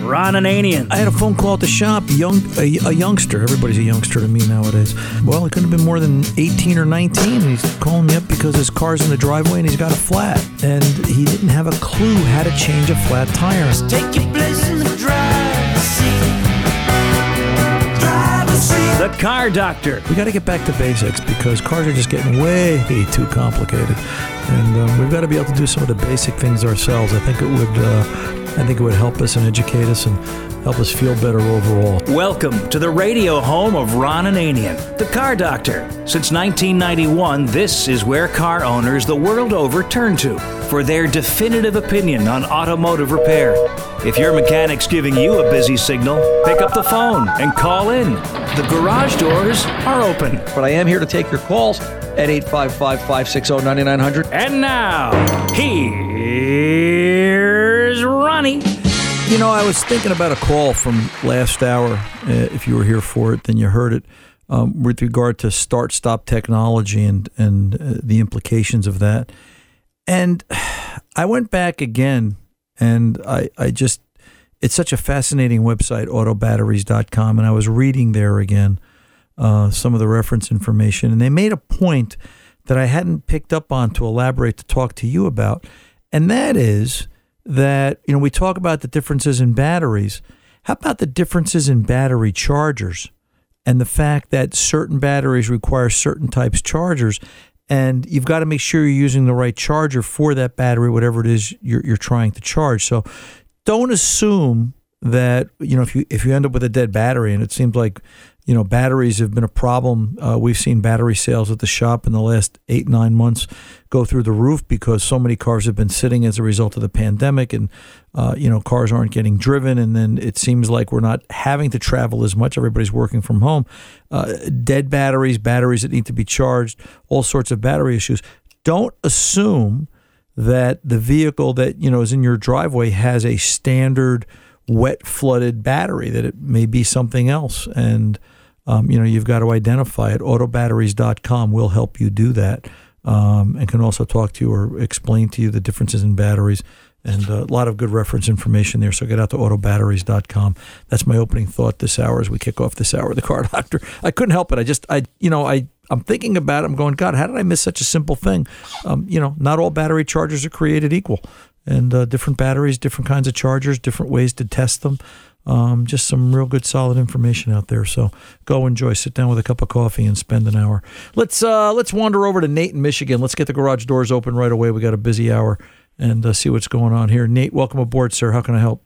Ron Ananian. I had a phone call at the shop, a youngster. Everybody's a youngster to me nowadays. Well, he couldn't have been more than 18 or 19. And he's calling me up because his car's in the driveway and he's got a flat. And he didn't have a clue how to change a flat tire. Just take your place in the driver's seat. Driver's seat. The Car Doctor. We got to get back to basics because cars are just getting way too complicated. And we've got to be able to do some of the basic things ourselves. I think it would help us and educate us and help us feel better overall. Welcome to the radio home of Ron Ananian, the Car Doctor. Since 1991, this is where car owners the world over turn to for their definitive opinion on automotive repair. If your mechanic's giving you a busy signal, pick up the phone and call in. The garage doors are open. But I am here to take your calls at 855-560-9900. And now, here's Ronnie. You know, I was thinking about a call from last hour. If you were here for it, then you heard it, with regard to start-stop technology and the implications of that. And I went back again, and I just, it's such a fascinating website, autobatteries.com, and I was reading there again some of the reference information, and they made a point that I hadn't picked up on to elaborate to talk to you about, and that is that, you know, we talk about the differences in batteries. How about the differences in battery chargers and the fact that certain batteries require certain types chargers, and you've got to make sure you're using the right charger for that battery, whatever it is you're trying to charge. So don't assume that, you know, if you end up with a dead battery, and it seems like, you know, batteries have been a problem. We've seen battery sales at the shop in the last 8-9 months go through the roof because so many cars have been sitting as a result of the pandemic, and you know, cars aren't getting driven, and then it seems like we're not having to travel as much. Everybody's working from home. Dead batteries that need to be charged, all sorts of battery issues. Don't assume that the vehicle that, you know, is in your driveway has a standard wet flooded battery, that it may be something else. And, you know, you've got to identify it. Autobatteries.com will help you do that, and can also talk to you or explain to you the differences in batteries, and a lot of good reference information there. So get out to autobatteries.com. That's my opening thought this hour as we kick off this hour of the Car Doctor. I couldn't help it. I'm thinking about it. I'm going, God, how did I miss such a simple thing? You know, not all battery chargers are created equal. And different batteries, different kinds of chargers, different ways to test them. Just some real good, solid information out there. So go enjoy. Sit down with a cup of coffee and spend an hour. Let's wander over to Nate in Michigan. Let's get the garage doors open right away. We got a busy hour, and see what's going on here. Nate, welcome aboard, sir. How can I help?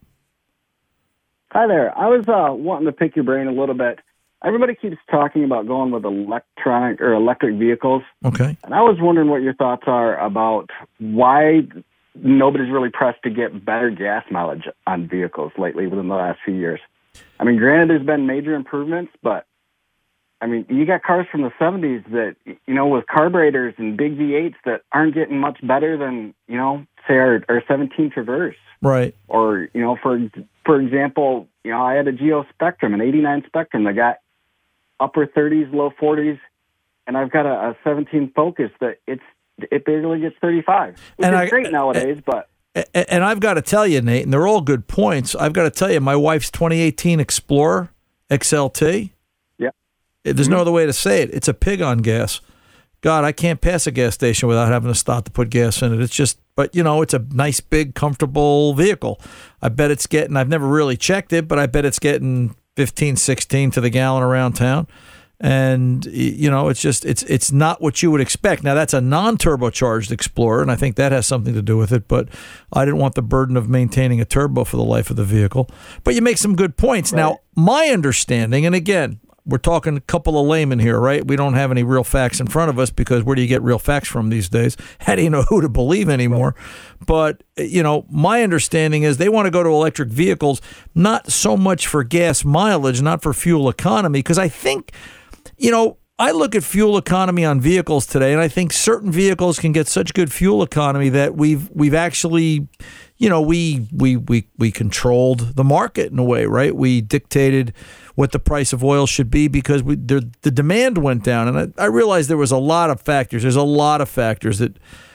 Hi there. I was wanting to pick your brain a little bit. Everybody keeps talking about going with electric vehicles. Okay. And I was wondering what your thoughts are about why nobody's really pressed to get better gas mileage on vehicles lately within the last few years. I mean, granted, there's been major improvements, but, I mean, you got cars from the 70s that, you know, with carburetors and big V8s that aren't getting much better than, you know, say our 17 Traverse. Right. Or, you know, for example, you know, I had a Geo Spectrum, an 89 Spectrum that got upper 30s, low 40s, and I've got a 17 Focus that it barely gets 35, which is great nowadays, but... And I've got to tell you, Nate, and they're all good points, I've got to tell you, my wife's 2018 Explorer XLT, yeah, there's no other way to say it, it's a pig on gas. God, I can't pass a gas station without having to stop to put gas in it. It's just, but, you know, it's a nice, big, comfortable vehicle. I bet it's getting, I've never really checked it, but I bet it's getting 15, 16 to the gallon around town. And, you know, it's just, it's not what you would expect. Now, that's a non-turbocharged Explorer, and I think that has something to do with it, but I didn't want the burden of maintaining a turbo for the life of the vehicle. But you make some good points. Right. Now, my understanding, and again, we're talking a couple of laymen here, right? We don't have any real facts in front of us because where do you get real facts from these days? How do you know who to believe anymore? But, you know, my understanding is they want to go to electric vehicles, not so much for gas mileage, not for fuel economy, because I think, you know, I look at fuel economy on vehicles today, and I think certain vehicles can get such good fuel economy that we've actually, you know, we controlled the market in a way, right? We dictated what the price of oil should be because the demand went down. And I realized there was a lot of factors. There's a lot of factors that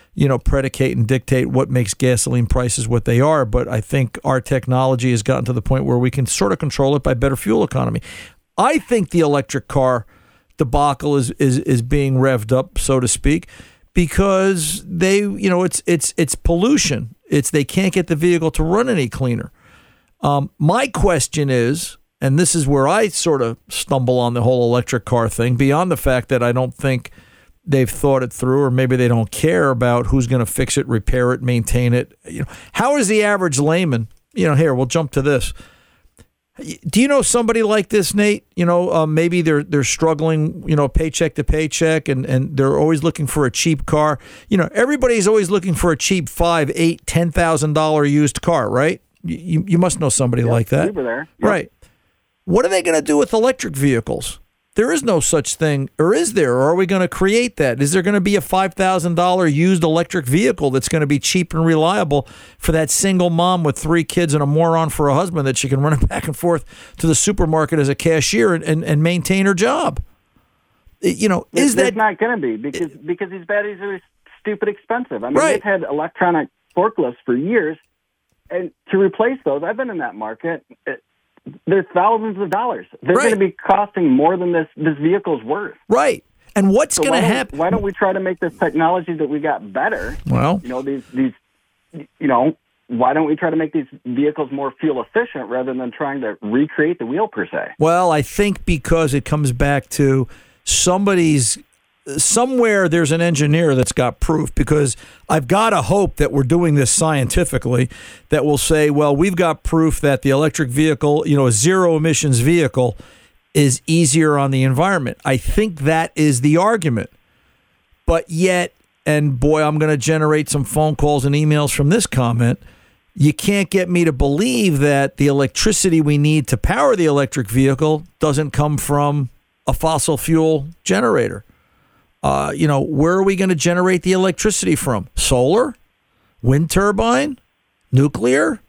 predicate and dictate what makes gasoline prices what they are. But I think our technology has gotten to the point where we can sort of control it by better fuel economy. I think the electric car debacle is being revved up, so to speak, because it's pollution. They can't get the vehicle to run any cleaner. My question is, and this is where I sort of stumble on the whole electric car thing, beyond the fact that I don't think they've thought it through, or maybe they don't care about who's going to fix it, repair it, maintain it. How is the average layman? Here, we'll jump to this. Do you know somebody like this, Nate? Maybe they're struggling, paycheck to paycheck, and they're always looking for a cheap car. Everybody's always looking for a cheap $5,000, $8,000, $10,000 used car, right? You must know somebody like that. We were there. Yep. Right. What are they going to do with electric vehicles? There is no such thing, or is there? Or are we going to create that? Is there going to be a $5,000 used electric vehicle that's going to be cheap and reliable for that single mom with 3 kids and a moron for a husband that she can run back and forth to the supermarket as a cashier and maintain her job? Is that not going to be because these batteries are stupid expensive. I mean, right. They've had electronic forklifts for years, and to replace those, I've been in that market. They're thousands of dollars. They're right. going to be costing more than this vehicle's worth. Right. And what's going to happen? Why don't we try to make this technology that we got better? Well, why don't we try to make these vehicles more fuel efficient rather than trying to recreate the wheel per se? Well, I think because it comes back to somewhere there's an engineer that's got proof, because I've got to hope that we're doing this scientifically, that will say, well, we've got proof that the electric vehicle, a zero emissions vehicle, is easier on the environment. I think that is the argument. But yet, and boy, I'm going to generate some phone calls and emails from this comment, you can't get me to believe that the electricity we need to power the electric vehicle doesn't come from a fossil fuel generator. Where are we going to generate the electricity from? Solar? Wind turbine? Nuclear?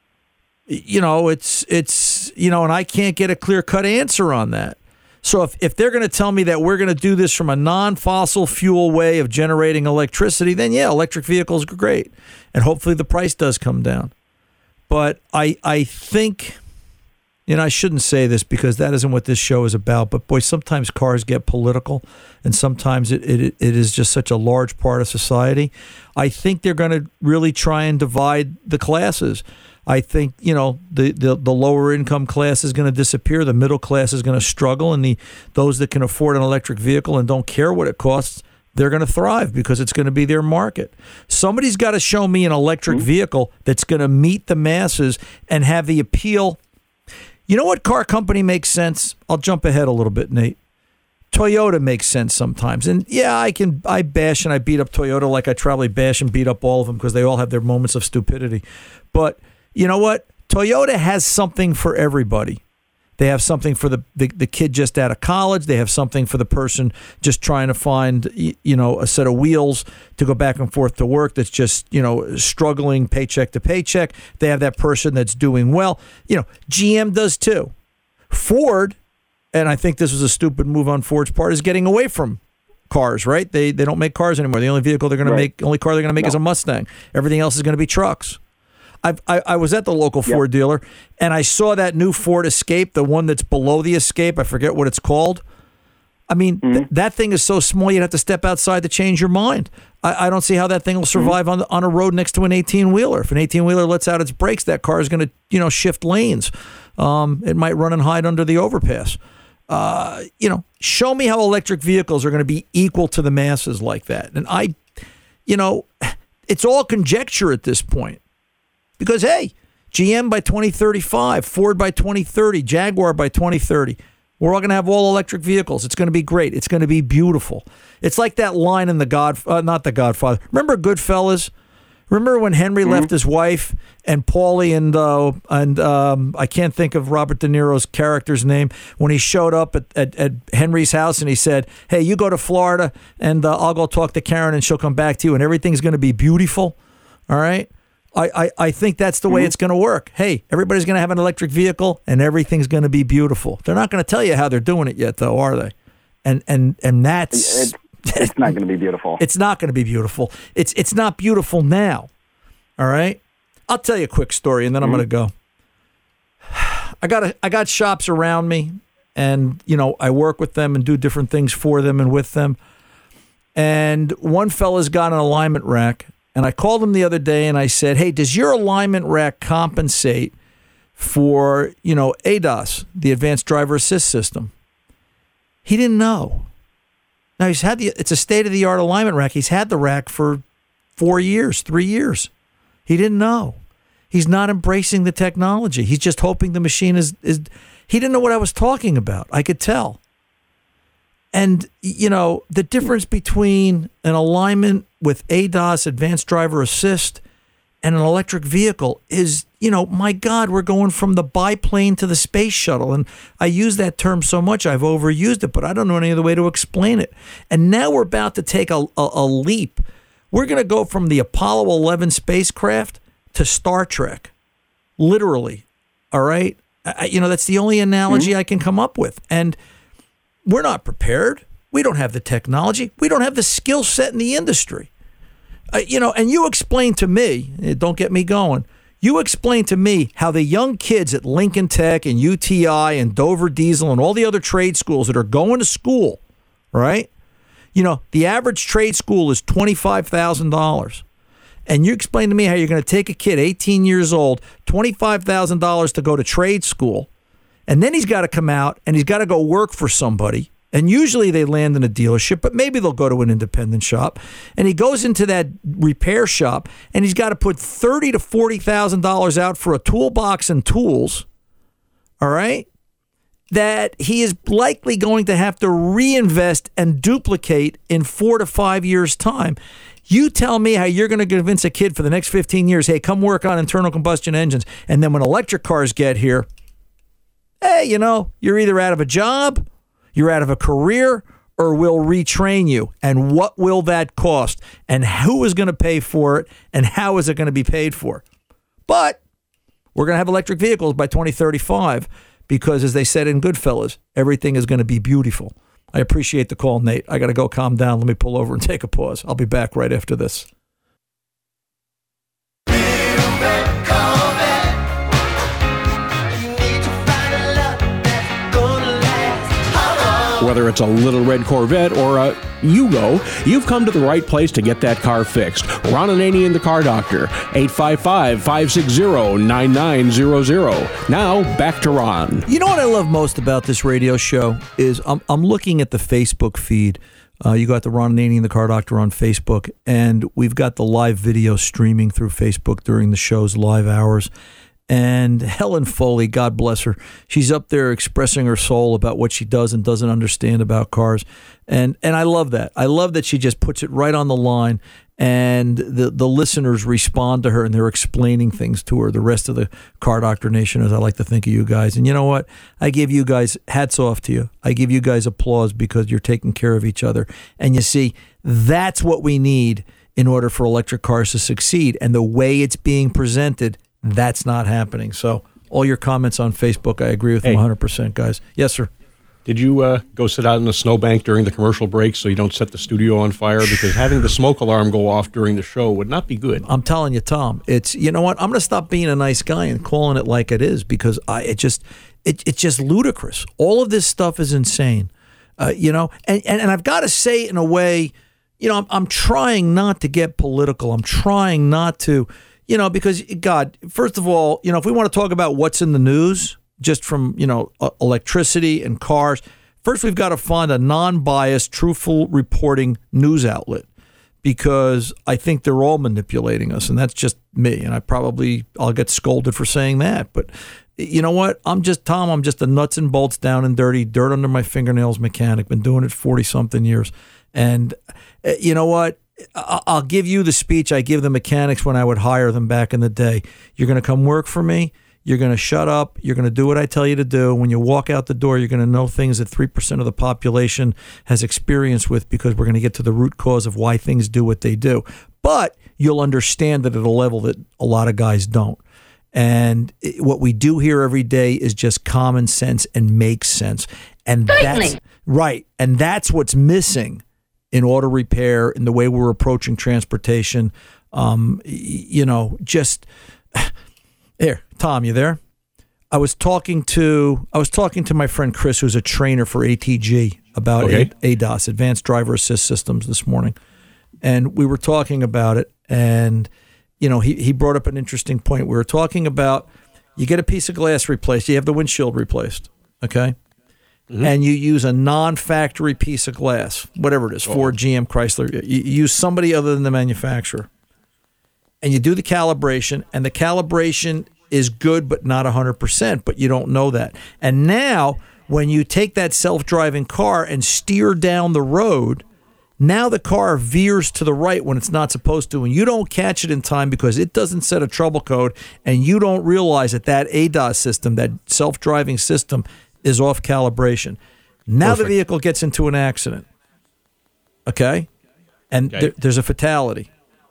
And I can't get a clear-cut answer on that. So if they're going to tell me that we're going to do this from a non-fossil fuel way of generating electricity, then yeah, electric vehicles are great. And hopefully the price does come down. But I think... I shouldn't say this because that isn't what this show is about, but boy, sometimes cars get political, and sometimes it is just such a large part of society. I think they're going to really try and divide the classes. I think, the lower income class is going to disappear, the middle class is going to struggle, and those that can afford an electric vehicle and don't care what it costs, they're going to thrive because it's going to be their market. Somebody's got to show me an electric vehicle that's going to meet the masses and have the appeal. You know what car company makes sense? I'll jump ahead a little bit, Nate. Toyota makes sense sometimes. And yeah, I bash and I beat up Toyota like I probably bash and beat up all of them because they all have their moments of stupidity. But you know what? Toyota has something for everybody. They have something for the kid just out of college. They have something for the person just trying to find, a set of wheels to go back and forth to work that's just, struggling paycheck to paycheck. They have that person that's doing well. GM does too. Ford, and I think this was a stupid move on Ford's part, is getting away from cars, right? They don't make cars anymore. The only vehicle they're going to make, only car they're going to make is a Mustang. Everything else is going to be trucks. I was at the local Ford dealer, and I saw that new Ford Escape, the one that's below the Escape. I forget what it's called. I mean, that thing is so small you'd have to step outside to change your mind. I don't see how that thing will survive on a road next to an 18-wheeler. If an 18-wheeler lets out its brakes, that car is going to, shift lanes. It might run and hide under the overpass. Show me how electric vehicles are going to be equal to the masses like that. And it's all conjecture at this point. Because, hey, GM by 2035, Ford by 2030, Jaguar by 2030. We're all going to have all electric vehicles. It's going to be great. It's going to be beautiful. It's like that line in not The Godfather. Remember Goodfellas? Remember when Henry left his wife and Paulie and I can't think of Robert De Niro's character's name, when he showed up at Henry's house and he said, hey, you go to Florida and I'll go talk to Karen and she'll come back to you and everything's going to be beautiful. All right? I think that's the way it's going to work. Hey, everybody's going to have an electric vehicle and everything's going to be beautiful. They're not going to tell you how they're doing it yet, though, are they? And that's It's not going to be beautiful. It's not going to be beautiful. It's not beautiful now. All right? I'll tell you a quick story, and then I'm going to go. I got shops around me, and, I work with them and do different things for them and with them. And one fella's got an alignment rack, and I called him the other day, and I said, hey, does your alignment rack compensate for, ADAS, the Advanced Driver Assist System? He didn't know. Now, it's a state-of-the-art alignment rack. He's had the rack for 3 years. He didn't know. He's not embracing the technology. He's just hoping the machine is. He didn't know what I was talking about. I could tell. And, the difference between an alignment with ADAS, Advanced Driver Assist, and an electric vehicle is, my God, we're going from the biplane to the space shuttle. And I use that term so much, I've overused it, but I don't know any other way to explain it. And now we're about to take a leap. We're going to go from the Apollo 11 spacecraft to Star Trek, literally. All right? That's the only analogy I can come up with. And we're not prepared. We don't have the technology. We don't have the skill set in the industry. And you explain to me, don't get me going, you explain to me how the young kids at Lincoln Tech and UTI and Dover Diesel and all the other trade schools that are going to school, right? The average trade school is $25,000. And you explain to me how you're going to take a kid, 18 years old, $25,000 to go to trade school, and then he's got to come out and he's got to go work for somebody. And usually they land in a dealership, but maybe they'll go to an independent shop. And he goes into that repair shop, and he's got to put $30,000 to $40,000 out for a toolbox and tools, all right, that he is likely going to have to reinvest and duplicate in 4 to 5 years' time. You tell me how you're going to convince a kid for the next 15 years, hey, come work on internal combustion engines. And then when electric cars get here, hey, you're either out of a job, you're out of a career, or we'll retrain you. And what will that cost? And who is going to pay for it? And how is it going to be paid for? But we're going to have electric vehicles by 2035 because, as they said in Goodfellas, everything is going to be beautiful. I appreciate the call, Nate. I got to go calm down. Let me pull over and take a pause. I'll be back right after this. Whether it's a little red Corvette or a Yugo, you've come to the right place to get that car fixed. Ron Ananian, the Car Doctor, 855-560-9900. Now, back to Ron. You know what I love most about this radio show is I'm looking at the Facebook feed. You got the Ron Ananian, the Car Doctor on Facebook, and we've got the live video streaming through Facebook during the show's live hours. And Helen Foley, God bless her, she's up there expressing her soul about what she does and doesn't understand about cars. And I love that. I love that she just puts it right on the line, and the listeners respond to her, and they're explaining things to her. The rest of the Car Doctor Nation, as I like to think of you guys. And you know what? I give you guys hats off to you. I give you guys applause because you're taking care of each other. And you see, that's what we need in order for electric cars to succeed. And the way it's being presented, that's not happening. So all your comments on Facebook, I agree with them 100%, guys. Yes, sir. Did you go sit out in the snowbank during the commercial break so you don't set the studio on fire? Because having the smoke alarm go off during the show would not be good. I'm telling you, Tom, it's, you know what? I'm going to stop being a nice guy and calling it like it is because it's just ludicrous. All of this stuff is insane, and I've got to say it in a way, I'm trying not to get political. I'm trying not to, because, God, first of all, if we want to talk about what's in the news, just from, electricity and cars, first we've got to find a non-biased, truthful reporting news outlet because I think they're all manipulating us, and that's just me, and I'll get scolded for saying that. But you know what? I'm just a nuts and bolts down and dirty, dirt under my fingernails mechanic. Been doing it 40-something years. And you know what? I'll give you the speech I give the mechanics when I would hire them back in the day. You're going to come work for me. You're going to shut up. You're going to do what I tell you to do. When you walk out the door, you're going to know things that 3% of the population has experience with because we're going to get to the root cause of why things do what they do. But you'll understand that at a level that a lot of guys don't. And what we do here every day is just common sense and makes sense. And that's right. And that's what's missing in auto repair, in the way we're approaching transportation. Just here, Tom, you there? I was talking to my friend Chris, who's a trainer for ATG, about ADAS, Advanced Driver Assist Systems, this morning, and we were talking about it. And he brought up an interesting point. We were talking about, you get a piece of glass replaced, you have the windshield replaced, okay, and you use a non-factory piece of glass, whatever it is, Ford, GM, Chrysler. You use somebody other than the manufacturer, and you do the calibration, and the calibration is good, but not 100%, but you don't know that. And now, when you take that self-driving car and steer down the road, now the car veers to the right when it's not supposed to, and you don't catch it in time because it doesn't set a trouble code, and you don't realize that ADAS system, that self-driving system, is off calibration. Now the vehicle gets into an accident, okay? And there's a fatality.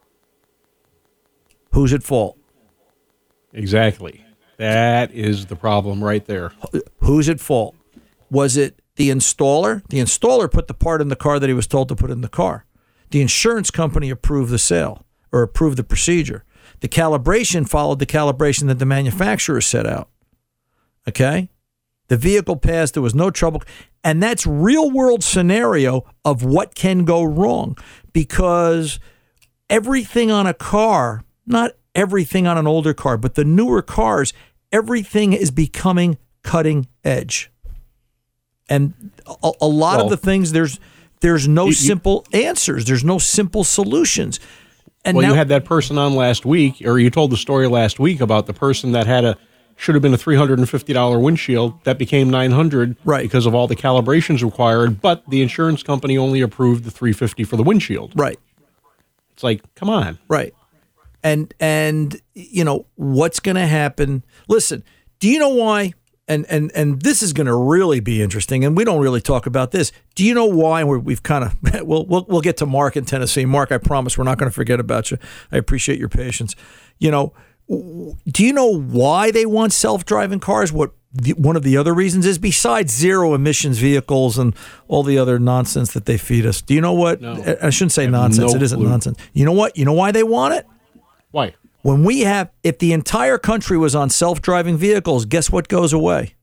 Who's at fault? Exactly. That is the problem right there. Who's at fault? Was it the installer? The installer put the part in the car that he was told to put in the car. The insurance company approved the sale or approved the procedure. The calibration followed the calibration that the manufacturer set out. Okay? The vehicle passed. There was no trouble. And that's real-world scenario of what can go wrong, because everything on a car, not everything on an older car, but the newer cars, everything is becoming cutting edge. And a lot of the things, there's no simple answers. There's no simple solutions. And you had that person on last week, or you told the story last week about the person that should have been a $350 windshield that became $900 because of all the calibrations required, but the insurance company only approved the $350 for the windshield. Right. It's like, come on. Right. And what's going to happen? Listen, do you know why? And this is going to really be interesting, and we don't really talk about this. Do you know why? And we've kind of we'll get to Mark in Tennessee. Mark, I promise we're not going to forget about you. I appreciate your patience. Do you know why they want self-driving cars? What one of the other reasons is, besides zero emissions vehicles and all the other nonsense that they feed us? Do you know what? No. I shouldn't say nonsense. It isn't nonsense. You know what? You know why they want it? Why? If the entire country was on self-driving vehicles, guess what goes away?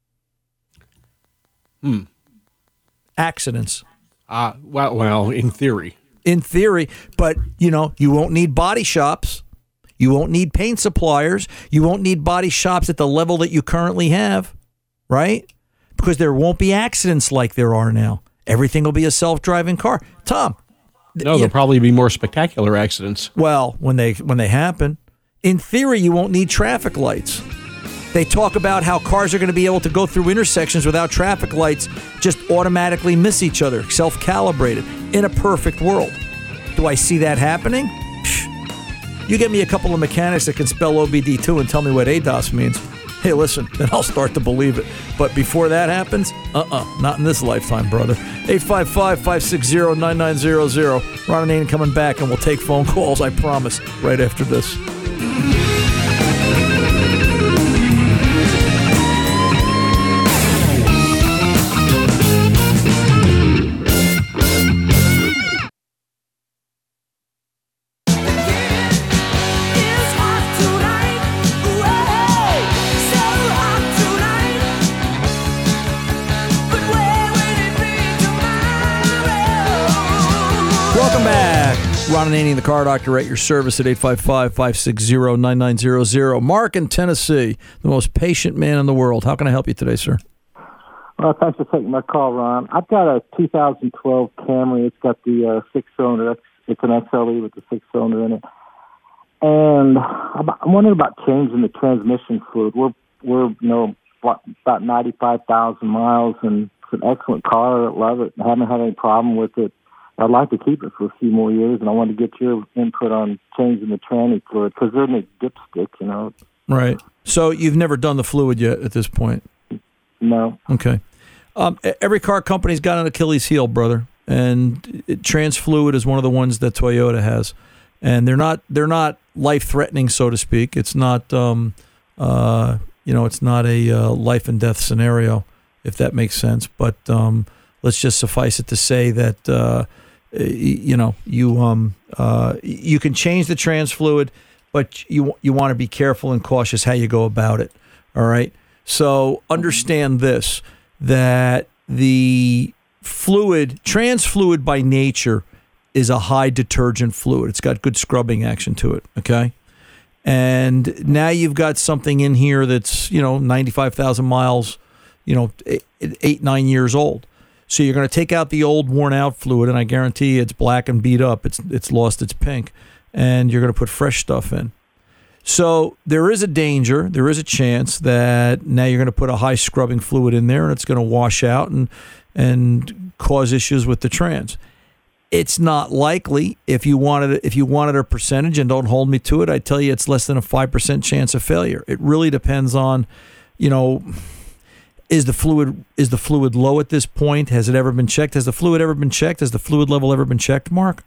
Accidents. Well, in theory. In theory, but you won't need body shops. You won't need paint suppliers. You won't need body shops at the level that you currently have, right? Because there won't be accidents like there are now. Everything will be a self-driving car. Tom. No, there'll probably be more spectacular accidents. Well, when they happen, in theory, you won't need traffic lights. They talk about how cars are going to be able to go through intersections without traffic lights, just automatically miss each other, self-calibrated, in a perfect world. Do I see that happening? You get me a couple of mechanics that can spell OBD2 and tell me what ADAS means. Hey, listen, then I'll start to believe it. But before that happens, not in this lifetime, brother. 855-560-9900. Ron and Ann coming back, and we'll take phone calls, I promise, right after this. Ron Ananian, the Car Doctor, at your service at 855-560-9900. Mark in Tennessee, the most patient man in the world. How can I help you today, sir? Well, thanks for taking my call, Ron. I've got a 2012 Camry. It's got the six-cylinder. It's an XLE with the six-cylinder in it. And I'm wondering about changing the transmission fluid. We're about 95,000 miles, and it's an excellent car. I love it. I haven't had any problem with it. I'd like to keep it for a few more years, and I wanted to get your input on changing the tranny fluid, because they're in a dipstick, Right. So you've never done the fluid yet at this point? No. Okay. Every car company's got an Achilles heel, brother, and trans fluid is one of the ones that Toyota has, and they're not life-threatening, so to speak. It's not it's not a life and death scenario, if that makes sense. But let's just suffice it to say that you can change the trans fluid, but you want to be careful and cautious how you go about it. All right. So understand this, that the trans fluid by nature is a high detergent fluid. It's got good scrubbing action to it. Okay. And now you've got something in here that's, 95,000 miles, 8-9 years old. So you're going to take out the old worn out fluid, and I guarantee you it's black and beat up. It's lost its pink, and you're going to put fresh stuff in. So there is a danger, there is a chance that now you're going to put a high scrubbing fluid in there, and it's going to wash out and cause issues with the trans. It's not likely. If you wanted a percentage, and don't hold me to it, I tell you it's less than a 5% chance of failure. It really depends on, is the fluid low at this point? Has it ever been checked? Has the fluid ever been checked? Has the fluid level ever been checked, Mark?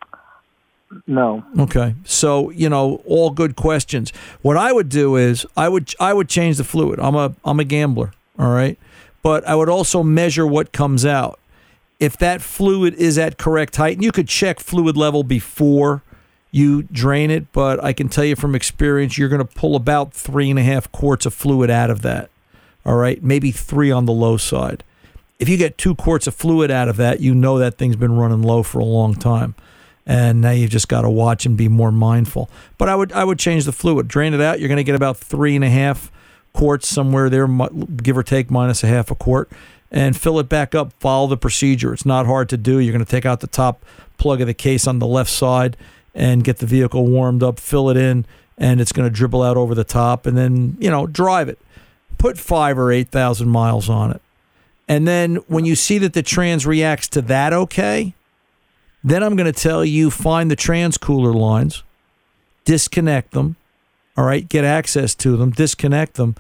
No. Okay. So, all good questions. What I would do is I would change the fluid. I'm a gambler, all right? But I would also measure what comes out. If that fluid is at correct height, and you could check fluid level before you drain it, but I can tell you from experience, you're going to pull about 3.5 quarts of fluid out of that. All right, maybe 3 on the low side. If you get 2 quarts of fluid out of that, that thing's been running low for a long time. And now you've just got to watch and be more mindful. But I would change the fluid. Drain it out. You're going to get about 3.5 quarts somewhere there, give or take, minus a half a quart. And fill it back up. Follow the procedure. It's not hard to do. You're going to take out the top plug of the case on the left side and get the vehicle warmed up, fill it in, and it's going to dribble out over the top. And then, drive it. Put 5,000 or 8,000 miles on it. And then when you see that the trans reacts to that okay, then I'm going to tell you, find the trans cooler lines, disconnect them, all right, get access to them, disconnect them,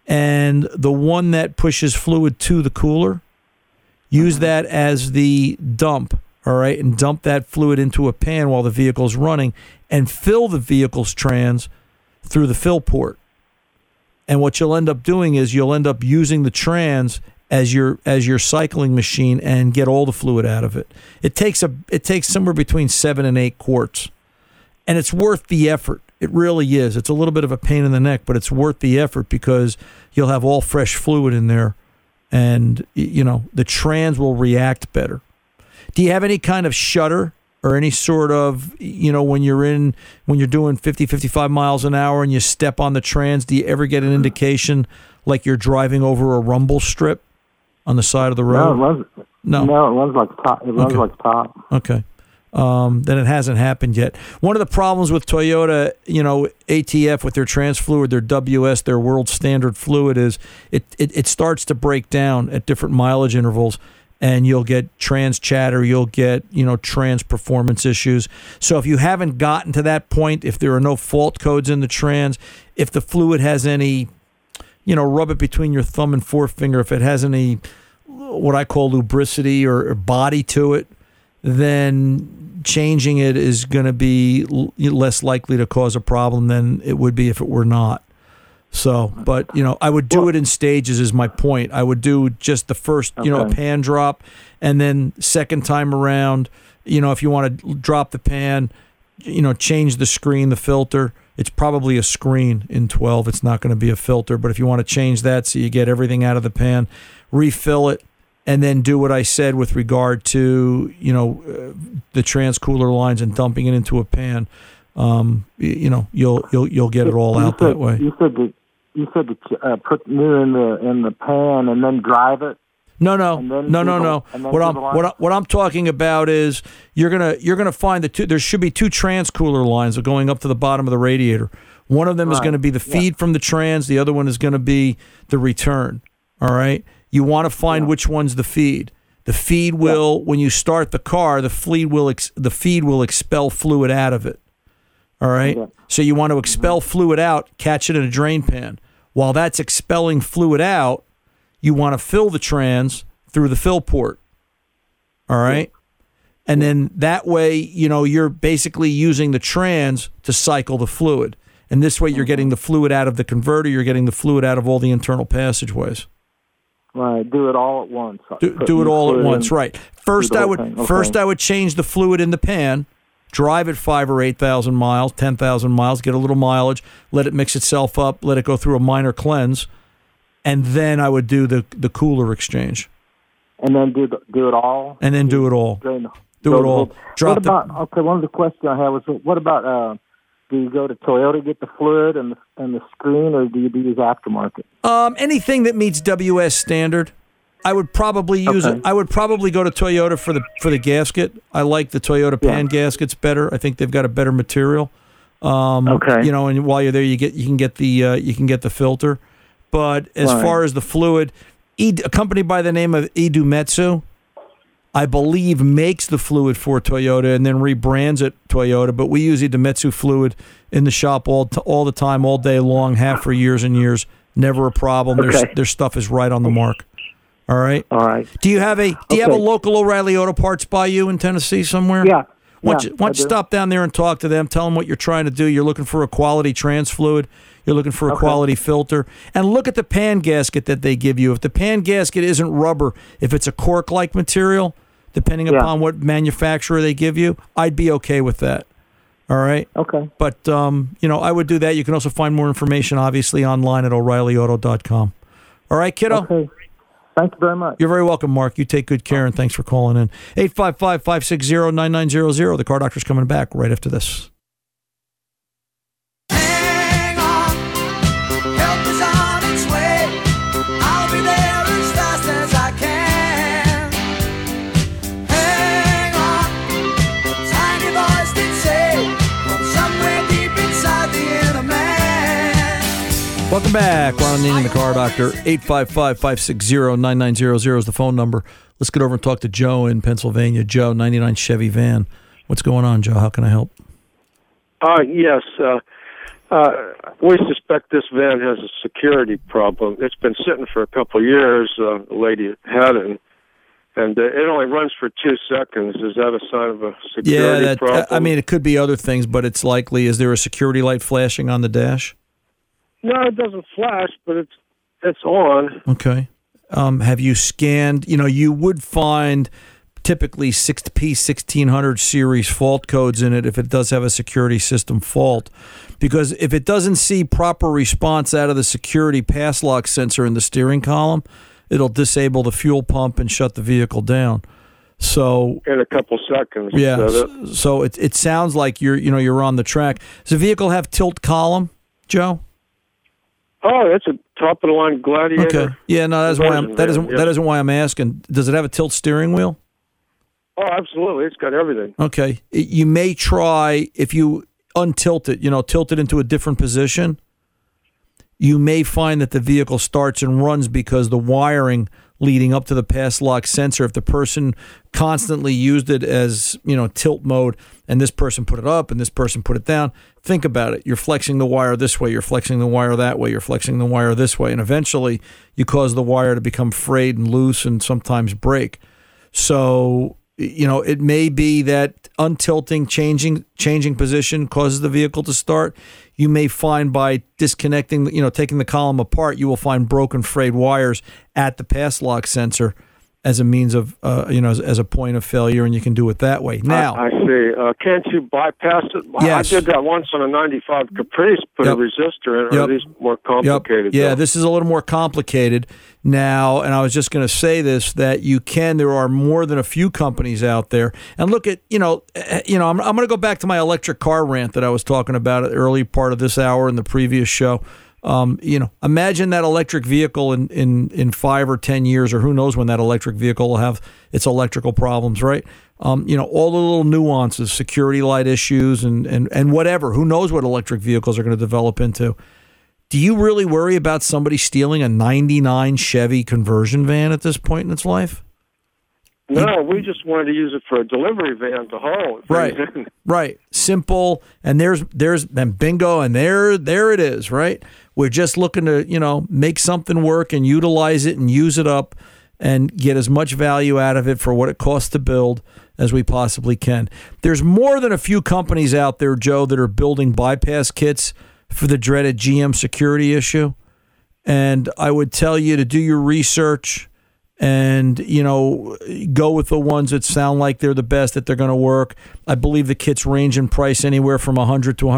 and the one that pushes fluid to the cooler, use that as the dump, all right, and dump that fluid into a pan while the vehicle's running and fill the vehicle's trans through the fill port. And what you'll end up doing is you'll end up using the trans as your cycling machine and get all the fluid out of it. It takes somewhere between 7 and 8 quarts, and it's worth the effort. It really is. It's a little bit of a pain in the neck, but it's worth the effort because you'll have all fresh fluid in there, and the trans will react better. Do you have any kind of shudder or any sort of, when you're doing 50, 55 miles an hour and you step on the trans, do you ever get an indication like you're driving over a rumble strip on the side of the road? No, it runs like top. It runs like top. Okay. Then it hasn't happened yet. One of the problems with Toyota, ATF with their trans fluid, their WS, their world standard fluid is it starts to break down at different mileage intervals, and you'll get trans chatter, you'll get, trans performance issues. So if you haven't gotten to that point, if there are no fault codes in the trans, if the fluid has any, rub it between your thumb and forefinger, if it has any, what I call lubricity or body to it, then changing it is going to be less likely to cause a problem than it would be if it were not. So, but, I would do it in stages is my point. I would do just the first, a pan drop, and then second time around, if you want to drop the pan, change the screen, the filter. It's probably a screen in 12. It's not going to be a filter, but if you want to change that so you get everything out of the pan, refill it, and then do what I said with regard to, the trans cooler lines and dumping it into a pan. You'll get it all out that way. You said to put new in the pan and then drive it. No. What I'm talking about is you're gonna find the two. There should be 2 trans cooler lines going up to the bottom of the radiator. One of them is going to be the feed from the trans. The other one is going to be the return. All right. You want to find which one's the feed. The feed will, when you start the car, the feed will expel fluid out of it. All right. Yeah. So you want to expel fluid out, catch it in a drain pan. While that's expelling fluid out, you want to fill the trans through the fill port. All right. And then that way, you're basically using the trans to cycle the fluid. And this way you're getting the fluid out of the converter. You're getting the fluid out of all the internal passageways. Right, do it all at once. Do it all at once, right? First, I would thing. Okay. first I would change the fluid in the pan, drive it 5,000 or 8,000 miles, 10,000 miles, get a little mileage, let it mix itself up, let it go through a minor cleanse, and then I would do the cooler exchange. And then do it all. And then do it all. Do it all. One of the questions I had was, what about? Do you go to Toyota, get the fluid and the screen, or do you use aftermarket? Anything that meets WS standard, I would probably use it. I would probably go to Toyota for the gasket. I like the Toyota pan gaskets better. I think they've got a better material. You know, and while you're there, you can get the filter. But as far as the fluid, a company by the name of Idemitsu, I believe, makes the fluid for Toyota and then rebrands it Toyota. But we use Idemitsu fluid in the shop all the time, all day long, have for years and years. Never a problem. Their stuff is right on the mark. All right. All right. Do you have a local O'Reilly Auto Parts by you in Tennessee somewhere? Yeah. Why don't you stop down there and talk to them? Tell them what you're trying to do. You're looking for a quality trans fluid. You're looking for a quality filter. And look at the pan gasket that they give you. If the pan gasket isn't rubber, if it's a cork-like material, depending upon what manufacturer they give you, I'd be okay with that. All right? Okay. But, I would do that. You can also find more information, obviously, online at O'ReillyAuto.com. All right, kiddo? Okay. Thank you very much. You're very welcome, Mark. You take good care, and thanks for calling in. 855-560-9900. The Car Doctor's coming back right after this. Hang on, help is on its way. I'll be there as fast as I can. Hang on, tiny voice did say, from somewhere deep inside the inner man. Welcome back. Ron Ananian, the Car Doctor. 855-560-9900 is the phone number. Let's get over and talk to Joe in Pennsylvania. Joe, 99 Chevy van. What's going on, Joe? How can I help? Yes. We suspect this van has a security problem. It's been sitting for a couple of years. The lady had it, and it only runs for 2 seconds. Is that a sign of a security problem? I mean, it could be other things, but it's likely. Is there a security light flashing on the dash? No, it doesn't flash, but it's on. Okay. Have you scanned? You would find typically 6P1600 series fault codes in it if it does have a security system fault. Because if it doesn't see proper response out of the security pass lock sensor in the steering column, it'll disable the fuel pump and shut the vehicle down. So in a couple seconds. Yeah. So it sounds like you're on the track. Does the vehicle have tilt column, Joe? Oh, that's a top of the line Gladiator. Okay. Yeah, no, that isn't why I'm asking. Does it have a tilt steering wheel? Oh, absolutely. It's got everything. Okay. You may try, if you untilt it, tilt it into a different position, you may find that the vehicle starts and runs because the wiring leading up to the pass lock sensor, if the person constantly used it as, tilt mode, and this person put it up and this person put it down, think about it. You're flexing the wire this way, you're flexing the wire that way, you're flexing the wire this way, and eventually you cause the wire to become frayed and loose and sometimes break. So, it may be that untilting, changing position causes the vehicle to start. You may find by disconnecting, taking the column apart, you will find broken, frayed wires at the pass lock sensor as a means of, as a point of failure, and you can do it that way. Now, I see. Can't you bypass it? Yes. I did that once on a 95 Caprice, put a resistor in. Are these more complicated? Yeah, this is a little more complicated now, and I was just going to say this, that there are more than a few companies out there. And look at, I'm going to go back to my electric car rant that I was talking about at the early part of this hour in the previous show. Imagine that electric vehicle in 5 or 10 years, or who knows when that electric vehicle will have its electrical problems, right? All the little nuances, security light issues, and whatever. Who knows what electric vehicles are going to develop into? Do you really worry about somebody stealing a 99 Chevy conversion van at this point in its life? No, we just wanted to use it for a delivery van to haul it. Right. Simple. And there's bingo, and there it is, right? We're just looking to, make something work and utilize it and use it up and get as much value out of it for what it costs to build as we possibly can. There's more than a few companies out there, Joe, that are building bypass kits for the dreaded GM security issue. And I would tell you to do your research and, go with the ones that sound like they're the best, that they're going to work. I believe the kits range in price anywhere from $100 to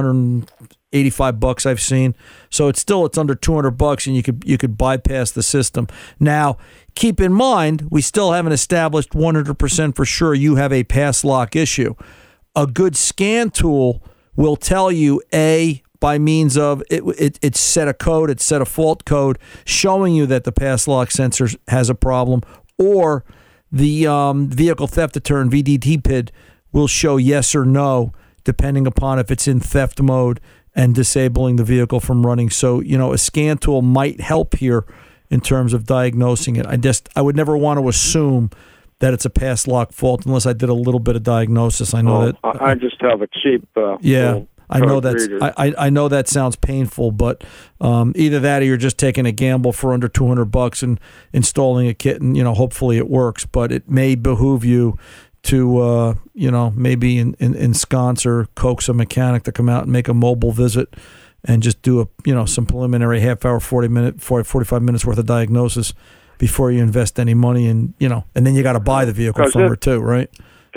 $185 I've seen. So it's under $200 and you could bypass the system. Now, keep in mind, we still haven't established 100% for sure you have a pass lock issue. A good scan tool will tell you, by means of it's set a code, it's set a fault code showing you that the pass lock sensor has a problem, or the vehicle theft deterrent VDT PID will show yes or no, depending upon if it's in theft mode and disabling the vehicle from running. So, a scan tool might help here in terms of diagnosing it. I would never want to assume that it's a pass lock fault unless I did a little bit of diagnosis. I know that. I just have a cheap. I know I know that sounds painful, but either that or you're just taking a gamble for under $200 and installing a kit, and hopefully it works. But it may behoove you to maybe ensconce or coax a mechanic to come out and make a mobile visit and just do some preliminary half hour, 45 minutes worth of diagnosis before you invest any money, and then you got to buy the vehicle from her too, right?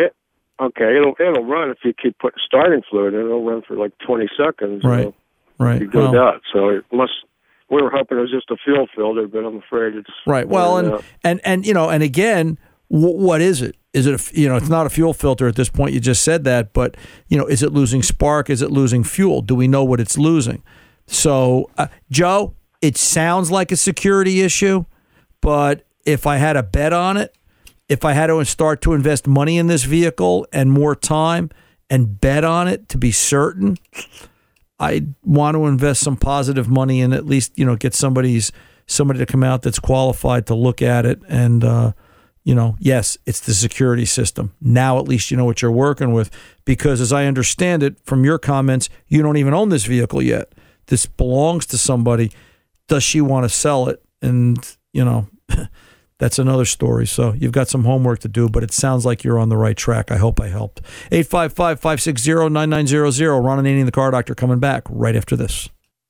Okay, it'll run if you keep putting starting fluid in. It'll run for like 20 seconds. Right, right. You do that. So it must. We were hoping it was just a fuel filter, but I'm afraid it's right. Well, and again, what is it? Is it it's not a fuel filter at this point. You just said that, but is it losing spark? Is it losing fuel? Do we know what it's losing? So, Joe, it sounds like a security issue, but if I had a bet on it. If I had to start to invest money in this vehicle and more time and bet on it to be certain, I'd want to invest some positive money and at least, get somebody to come out that's qualified to look at it. And, yes, it's the security system. Now at least you know what you're working with, because as I understand it from your comments, you don't even own this vehicle yet. This belongs to somebody. Does she want to sell it? And, that's another story. So you've got some homework to do, but it sounds like you're on the right track. I hope I helped. 855-560-9900. Ron Ananian, the Car Doctor, coming back right after this.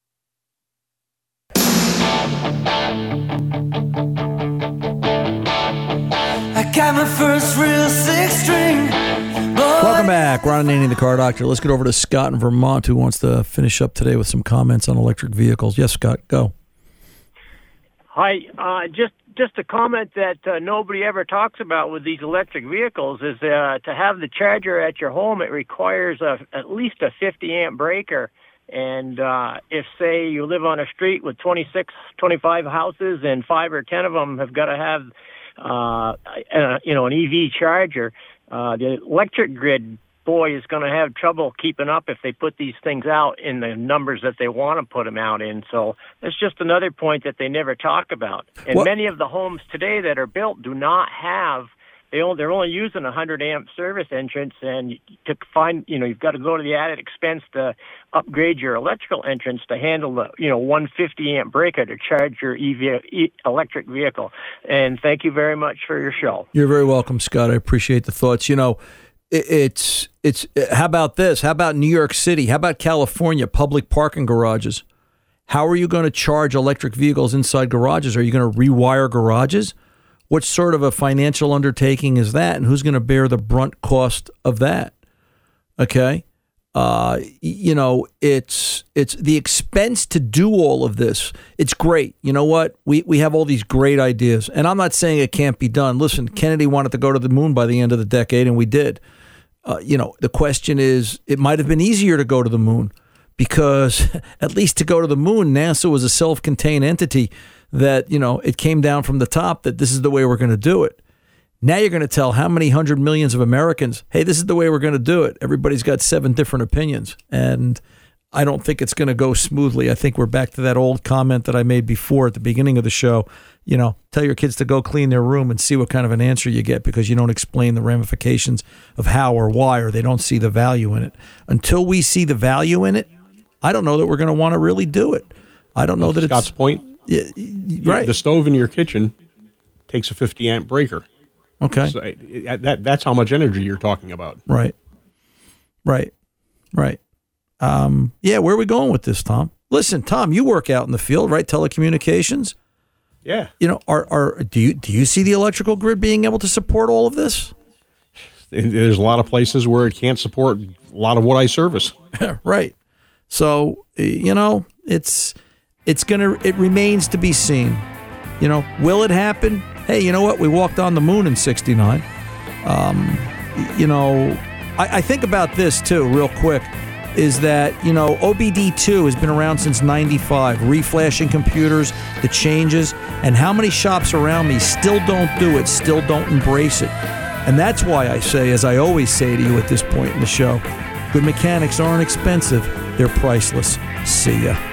I got my first real six-string. Welcome back. Ron Ananian, the Car Doctor. Let's get over to Scott in Vermont, who wants to finish up today with some comments on electric vehicles. Yes, Scott, go. Hi. Just a comment that nobody ever talks about with these electric vehicles is to have the charger at your home, it requires at least a 50-amp breaker. And if, say, you live on a street with 25 houses and 5 or 10 of them have got to have, an EV charger, the electric grid, boy, is going to have trouble keeping up if they put these things out in the numbers that they want to put them out in. So that's just another point that they never talk about. And many of the homes today that are built do not have, they're only using a 100-amp service entrance, and to find, you've got to go to the added expense to upgrade your electrical entrance to handle the, 150-amp breaker to charge your electric vehicle. And thank you very much for your show. You're very welcome, Scott. I appreciate the thoughts. It's how about this? How about New York City? How about California, public parking garages? How are you going to charge electric vehicles inside garages? Are you going to rewire garages? What sort of a financial undertaking is that? And who's going to bear the brunt cost of that? Okay. It's the expense to do all of this. It's great. You know what? We have all these great ideas, and I'm not saying it can't be done. Listen, Kennedy wanted to go to the moon by the end of the decade, and we did. The question is, it might have been easier to go to the moon because at least to go to the moon, NASA was a self-contained entity that, it came down from the top that this is the way we're going to do it. Now you're going to tell how many hundred millions of Americans, hey, this is the way we're going to do it. Everybody's got 7 different opinions, and I don't think it's going to go smoothly. I think we're back to that old comment that I made before at the beginning of the show. Tell your kids to go clean their room and see what kind of an answer you get because you don't explain the ramifications of how or why, or they don't see the value in it. Until we see the value in it, I don't know that we're going to want to really do it. I don't know that Scott's point. Yeah, right. The stove in your kitchen takes a 50-amp breaker. Okay. So that's how much energy you're talking about. Right. Yeah, where are we going with this, Tom? Listen, Tom, you work out in the field, right? Telecommunications. Yeah. You know, do you see the electrical grid being able to support all of this? There's a lot of places where it can't support a lot of what I service. Right. So, you know, it remains to be seen. You know, will it happen? Hey, you know what? We walked on the moon in '69. You know, I think about this too, real quick, is that, you know, OBD2 has been around since '95, reflashing computers, the changes, and how many shops around me still don't do it, still don't embrace it. And that's why I say, as I always say to you at this point in the show, good mechanics aren't expensive, they're priceless. See ya.